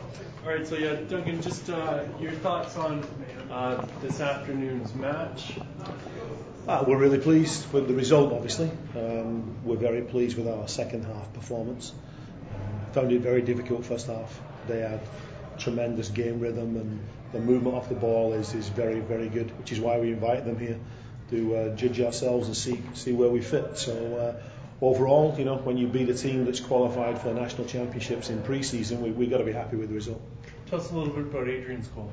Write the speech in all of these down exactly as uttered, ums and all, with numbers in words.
All right, so yeah, Duncan, just uh, your thoughts on uh, this afternoon's match. Uh, we're really pleased with the result, obviously. Um, we're very pleased with our second half performance. Um, found it very difficult first half. They had tremendous game rhythm, and the movement off the ball is, is very, very good, which is why we invited them here to uh, judge ourselves and see see where we fit. So uh, overall, you know, when you beat a team that's qualified for national championships in pre-season, we we got to be happy with the result. Tell us a little bit about Adrian's goal.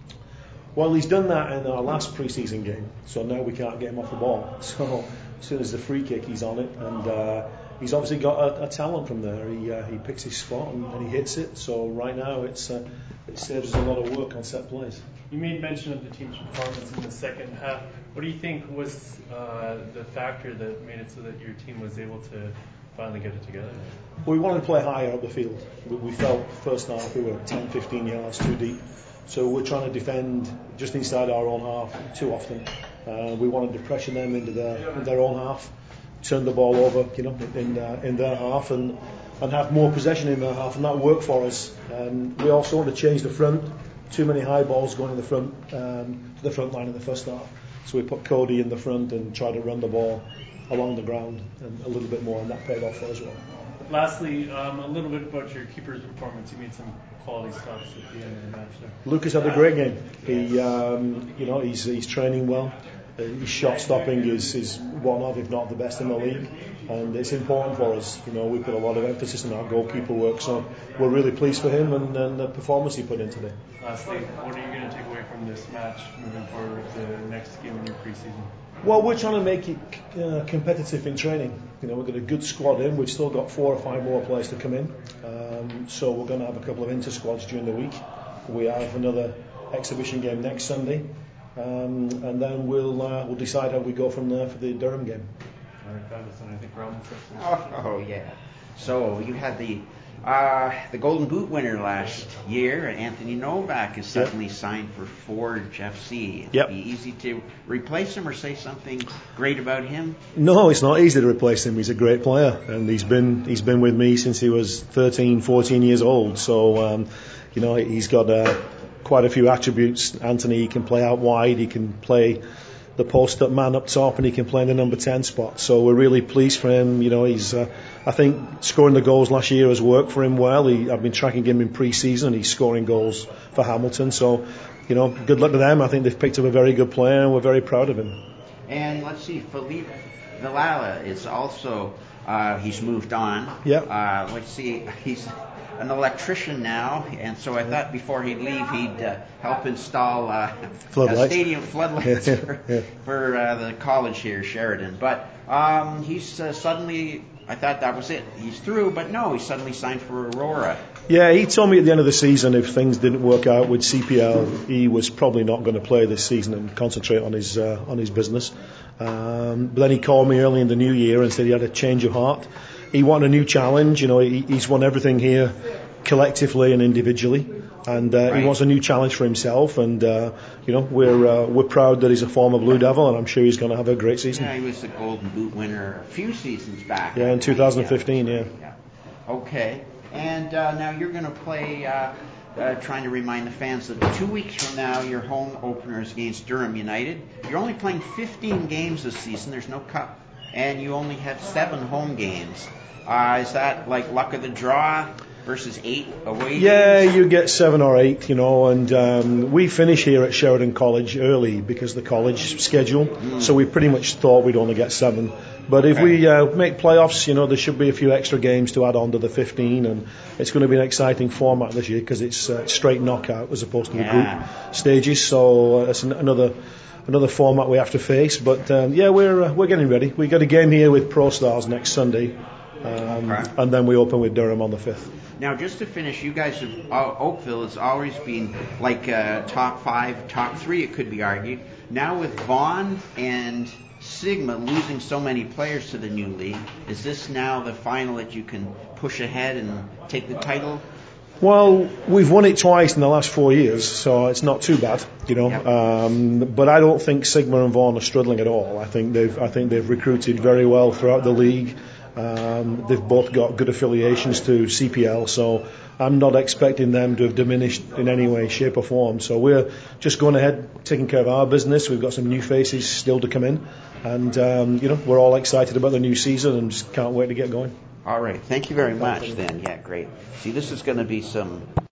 Well, he's done that in our last pre-season game, so now we can't get him off the ball. So as soon as the free kick, he's on it, and uh, he's obviously got a, a talent from there. He uh, he picks his spot and, and he hits it. So right now, it's uh, it saves us a lot of work on set plays. You made mention of the team's performance in the second half. What do you think was uh, the factor that made it so that your team was able to finally get it together? We wanted to play higher up the field. We, we felt first half we were ten, fifteen yards too deep. So we're trying to defend just inside our own half too often. Uh, we wanted to pressure them into their in their own half, turn the ball over, you know, in uh, in their half, and and have more possession in their half, and that worked for us. Um, we also want to change the front. Too many high balls going in the front um, to the front line in the first half. So we put Cody in the front and tried to run the ball along the ground and a little bit more, and that paid off for us as well. Lastly, um, a little bit about your keeper's performance. You made some quality stops at the end of the match there. Lucas had a great game. He, um, you know, he's he's training well. Uh, his shot stopping is, is one of, if not the best in the league, and it's important for us. You know, we put a lot of emphasis on our goalkeeper work, so we're really pleased for him and, and the performance he put in today. Lastly, what are you going to take away from this match moving forward with the next game in your preseason? Well, we're trying to make it uh, competitive in training. You know, we've got a good squad in. We've still got four or five more players to come in. Um, so we're going to have a couple of inter-squads during the week. We have another exhibition game next Sunday. Um, and then we'll uh, we'll decide how we go from there for the Durham game. All right, fabulous. And I think Roman. Oh, oh yeah. So you had the uh, the Golden Boot winner last year, Anthony Novak, is suddenly yep. signed for Forge F C. It'd yep. be easy to replace him or say something great about him? No, it's not easy to replace him. He's a great player, and he's been he's been with me since he was thirteen, fourteen years old. So um, you know, he's got uh, quite a few attributes. Anthony, he can play out wide, he can play the post-up man up top, and he can play in the number ten spot. So we're really pleased for him. You know, he's uh, I think scoring the goals last year has worked for him well. He, I've been tracking him in pre-season. He's scoring goals for Hamilton. So, you know, good luck to them. I think they've picked up a very good player, and we're very proud of him. And let's see, Felipe Villala is also uh, he's moved on. Yeah. Uh, let's see, he's an electrician now, and so I thought before he'd leave he'd uh, help install uh, a stadium floodlights yeah, for, yeah. for uh, the college here, Sheridan. But um, he's uh, suddenly, I thought that was it. He's through, but no, he suddenly signed for Aurora. Yeah, he told me at the end of the season if things didn't work out with C P L, he was probably not going to play this season and concentrate on his uh, on his business. Um, but then he called me early in the new year and said he had a change of heart. He wanted a new challenge. You know, he, he's won everything here collectively and individually, and uh, right. he wants a new challenge for himself. And uh, you know, we're uh, we're proud that he's a former Blue Devil, and I'm sure he's going to have a great season. Yeah, he was the Golden Boot winner a few seasons back. Yeah, in two thousand fifteen. Yeah. yeah. Okay, and uh, now you're going to play. Uh, Uh, trying to remind the fans that two weeks from now your home opener is against Durham United. You're only playing fifteen games this season. There's no cup, and you only have seven home games. Uh, is that like luck of the draw versus eight away yeah, games? You get seven or eight, you know, and um, we finish here at Sheridan College early because of the college schedule, mm. so we pretty much thought we'd only get seven. But okay. if we uh, make playoffs, you know, there should be a few extra games to add on to the fifteen, and it's going to be an exciting format this year because it's uh, straight knockout as opposed to yeah. the group stages. So uh, it's an, another another format we have to face. But um, yeah, we're uh, we're getting ready. We got a game here with Pro Stars next Sunday, um, okay. and then we open with Durham on the fifth. Now, just to finish, you guys have uh, Oakville has always been like uh, top five, top three. It could be argued. Now with Vaughan and Sigma losing so many players to the new league, is this now the final that you can push ahead and take the title? Well, we've won it twice in the last four years, so it's not too bad, you know. Yep. Um, but I don't think Sigma and Vaughan are struggling at all. I think they've, I think they've recruited very well throughout the league. Um, they've both got good affiliations to C P L, so I'm not expecting them to have diminished in any way, shape or form. So we're just going ahead, taking care of our business. We've got some new faces still to come in, and um, you know, we're all excited about the new season and just can't wait to get going. All right. Thank you very much then. Yeah, great. See, this is going to be some